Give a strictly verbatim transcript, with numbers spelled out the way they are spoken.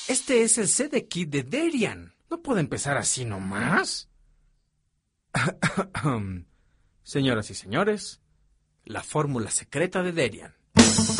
Este es el C D Kit de Darian. ¿No puede empezar así nomás? Señoras y señores, la fórmula secreta de Darian.